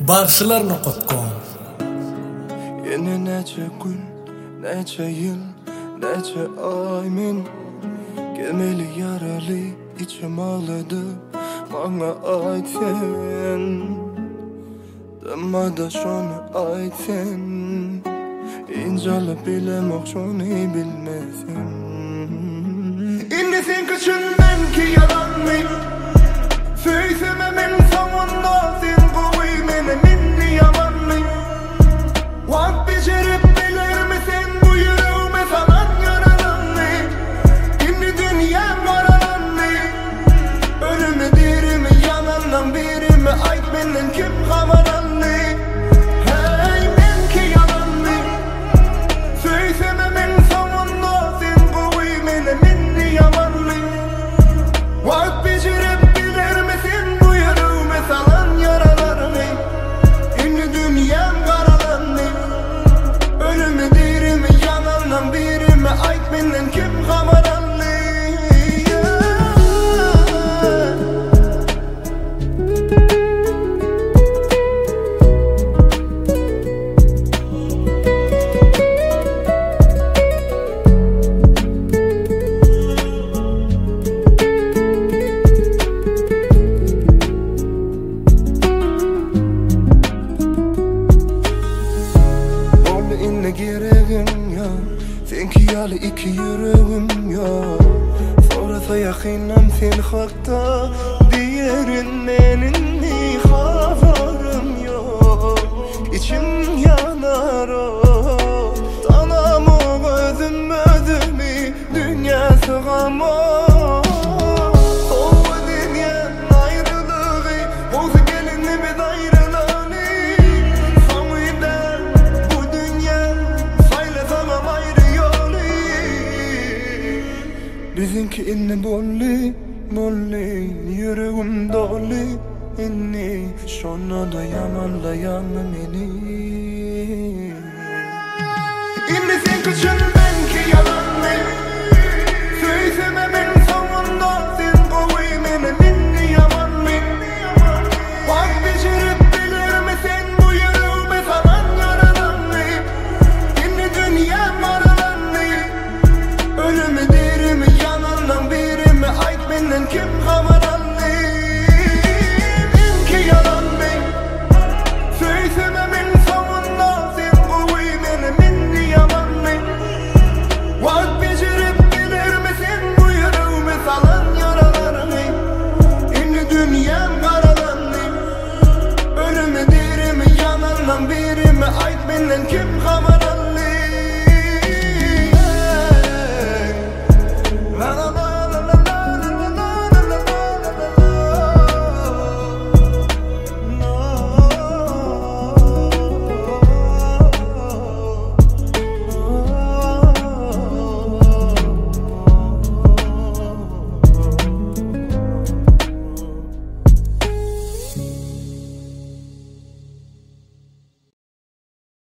Barşılarını kutkum. Yine nece gün, nece yıl, nece ay min Gemeli yaralı içim ağladı bana ait sen Dımada şunu ait sen İncalı bilemek şunu bilmesin İndi sen kaçından ki yalan mı? Söyleme sonunda sen kuvvetine minni yaman mı? Vak becerip bilir misin bu yüreğime falan yaralan mı? İndi dünyam varalan mı? Ölümü dirimi yalandan birimi ait benden kim kavaran mı? Hey ben ki yalan mı? Söyleme sonunda sen kuvvetine minni yaman mı? Vak becerip bilir misin bu yüreğime falan yaralan mı? İndi dünyam karalan mı? Ölümü dirimi yalandan birimi ait benden kim kavaran mı? Ne gereğim ya sen ki yalı iki yüreğim ya Sonrası yakınım sen hakta diğerin benim ni havarım yok İçim yanar o tanamı gözüm ödümü dünya sığamaz Bizimki inni bolli, bolli Yüreğim dolu inni Şunu da yamanlayamam inni İnni sen kaçın